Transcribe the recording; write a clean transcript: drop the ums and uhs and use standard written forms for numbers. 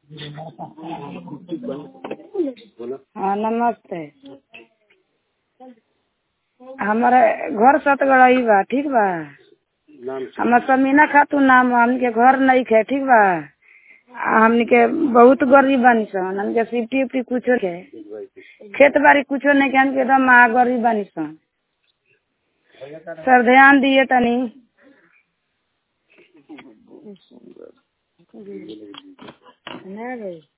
हाँ नमस्ते। हमारे घर सतगढ़ई बा, ठीक बा। हमार समीना खातून नाम, हमके घर नहीं खे, ठीक बा। हमनी के बहुत गरीब बानी सन, हमके सिफ्टी उफ्टी कुछो के खेत बाड़ी कुछो नहीं के, हमके एकदम गरीब बानी सन। सर ध्यान दिए तनी। ना रे।